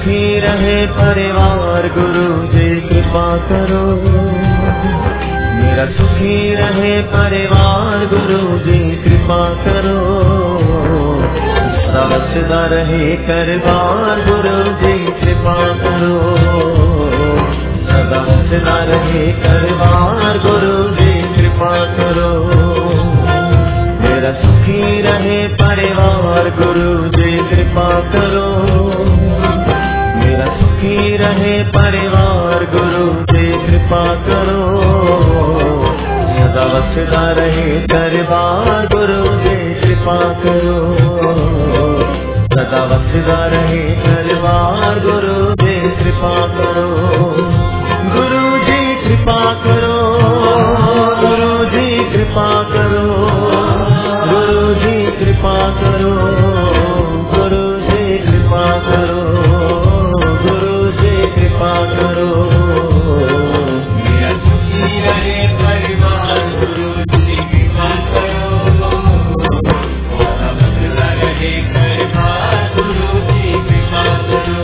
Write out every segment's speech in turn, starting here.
सुखी रहे परिवार गुरु जी कृपा करो। मेरा सुखी रहे परिवार गुरु जी कृपा करो। सदा रहे परिवार गुरु जी कृपा करो। सदा रहे परिवार गुरु जी कृपा करो। मेरा सुखी रहे परिवार गुरु जी कृपा करो। मेरा सुखी रहे परिवार गुरु जी कृपा करो। सदा रहे परिवार गुरु जी कृपा करो। सदा रहे परिवार गुरु जी कृपा करो। गुरु जी कृपा करो। गुरु जी कृपा करो। गुरु जी कृपा करो। गुरु जी कृपा करो। गुरु जी कृपा करो। मेरा सुखी रहे परिवार गुरु जी कृपा करो। सदा रहे परिवार गुरु जी कृपा करो।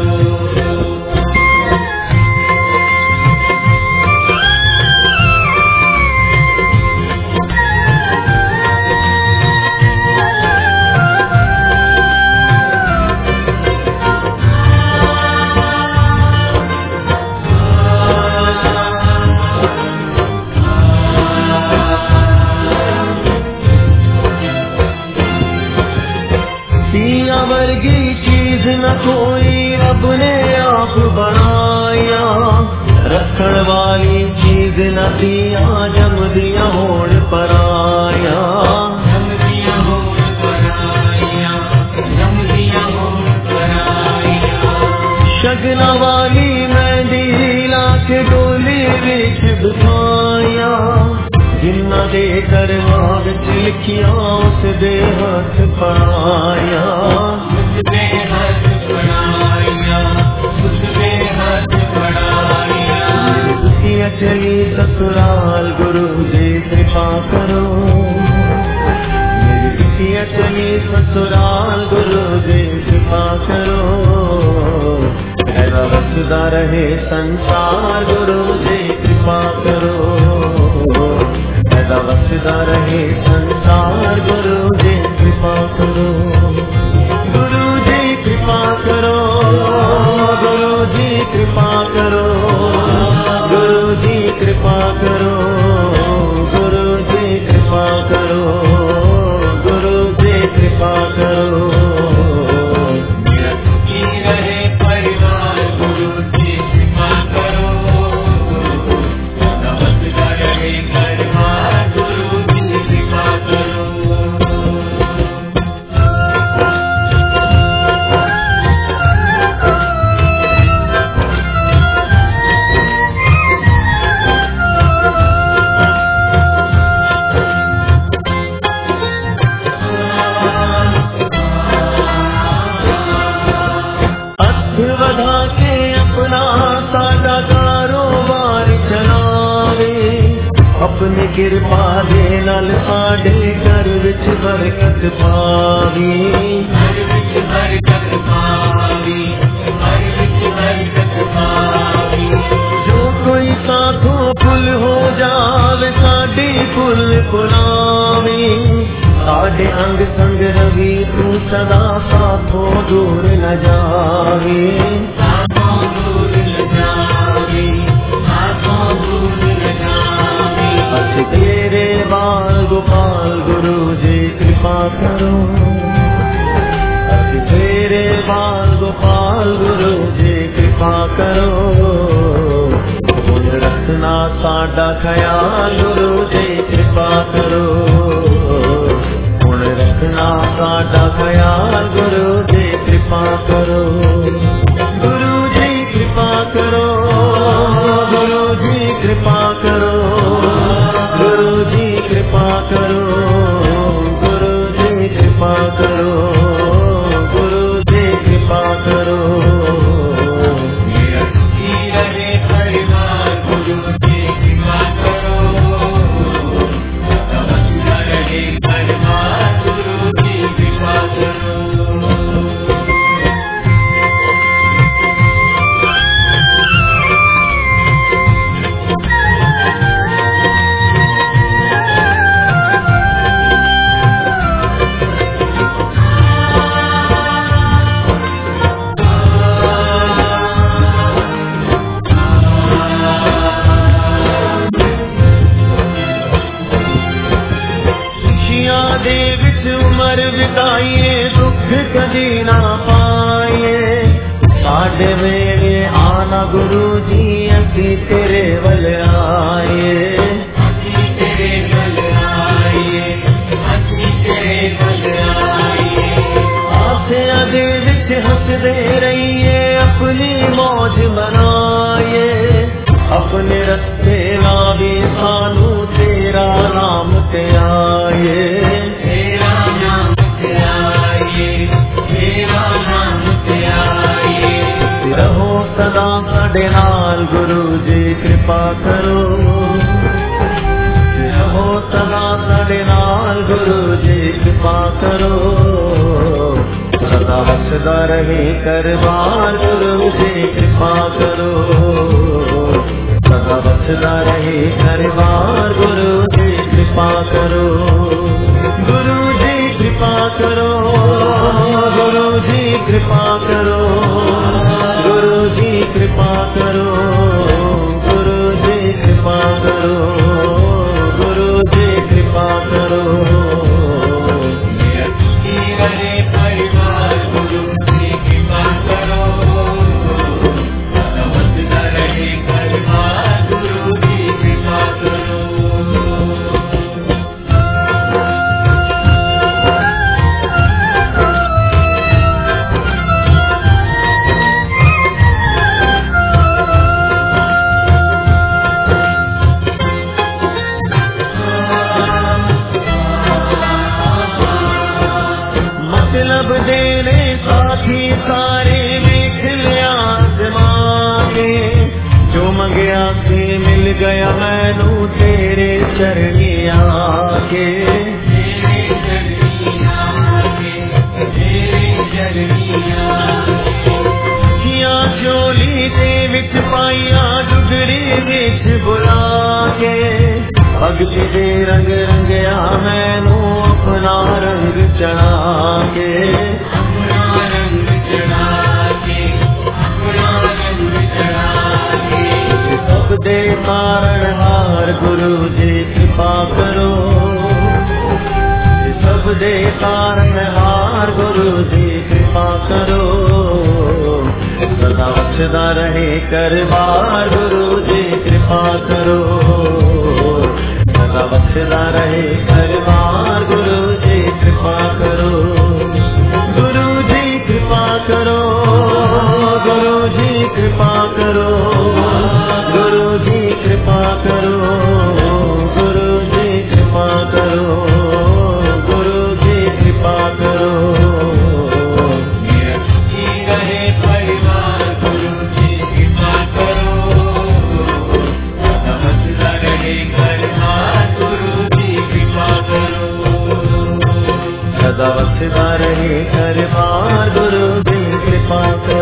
पिया वर्गी चीज न कोई रब ने आप बनाया। रखण वाली चीज न दिया जम दिया होड़ पराया। जम दिया होड़ पराया। जम दिया होड़ पराया। शगना वाली मेहंदी लाके डोली बिछ बिठाया। जिन्ना दे कर माग लिखिया उस दे हाथ पढ़ाया। उस दे हाथ पढ़ाया। उस दे हाथ पढ़ाया। दुखिया चली ससुराल गुरु जी कृपा करो। मेरी दुखिया चली ससुराल गुरु जी कृपा करो। ऐसा बसदा रहे संसार गुरु जी कृपा करो। वसदा रहे संसार गुरु जी कृपा करो। गुरु जी कृपा करो। गुरु जी कृपा करो। गुरु जी कृपा करो। गुरु जी कृपा करो। गुरु जी कृपा करो। मेरा सुखी रहे परिवार गुरु जी कृपा करो। वसदा रहे परिवार गुरु जी कृपा करो। वधा के अपना सादा कारोबार चलावे। अपनी कृपा दे नाल साडे घर विच बरकत पावी। घर विच बरकत पावी। घर विच बरकत पावी। जो कोई साथों पुल हो जावे साडी पुल पुलावी। साडे अंग संग रवि तू सदा साथों दूर न जावे। साथों दूर न जावे। साथों दूर न जावे। बस तेरे बाल गोपाल गुरु जी कृपा करो। बस तेरे बाल गोपाल गुरु जी कृपा करो। रखना साडा ख्याल गुरु जी कृपा करो। रखना साडा ख्याल गुरु जी कृपा करो। गुरु जी कृपा करो। गुरु जी कृपा करो। गुरु जी कृपा करो। गुरु जी कृपा करो। गुरु जी कृपा करो। मेरा सुखी रहे परिवार गुरु जी कृपा करो। सदा रहे परिवार गुरु जी कृपा करो। उम्र बिताइए दुख कभी ना पाइए, साढ़े मेरे आना गुरु जी असी तेरे वल आइए, असी तेरे वल आइए, असी तेरे वल आइए। आसिया दे विच हंसदे रहिए, अपनी मौज मनाइए, अपने रस्ते लावे सानू तेरा नाम ते आइए, तेरा नाम ते आइए, तेरा नाम ते आइए। रहो सदा साडे नाल गुरु जी कृपा करो, रहो सदा साडे नाल गुरु जी कृपा करो, सदा बख्शदा रहे करवार गुरु जी कृपा करो, सदा बख्शदा रहे करवार गुरु जी कृपा करो, गुरु जी कृपा करो, गुरु जी कृपा करो, गुरु जी कृपा करो, गुरु जी कृपा करो, गुरु जी कृपा करो। रहे परिवार गुरु जी कृपा करो, सदा बख्शदा रहे परिवार गुरु जी कृपा करो। मतलब देने साथी सारे देख लिया आज़मा के, जो मंगया से मिल गया मैनू तेरे चरनिया के, तेरे चरनिया के, तेरे चरनिया के। किया चोली दे विच पाइया डुगरी विच बुला के, भगती दे रंग रंगया मैनू अपना रंग चढ़ा के, अपना रंग चढ़ा के, अपना रंग चढ़ा के। सब दे कारण हार गुरु जी कृपा करो, सब दे कारण हार गुरु जी कृपा करो, सदा बख्शदा रहे करवार गुरु जी कृपा करो, सदा बख्शदा रहे करवार गुरु जी कृपा करो, गुरु जी कृपा करो, गुरु जी कृपा करो, गुरु जी कृपा करो, गुरु जी कृपा करो, गुरु जी कृपा करो। रहे परिवार गुरु जी कृपा करो, सदा बख्शदा रहे परिवार गुरु जी कृपा करो, सदा बख्शदा रहे परिवार गुरु जी कृपा करो।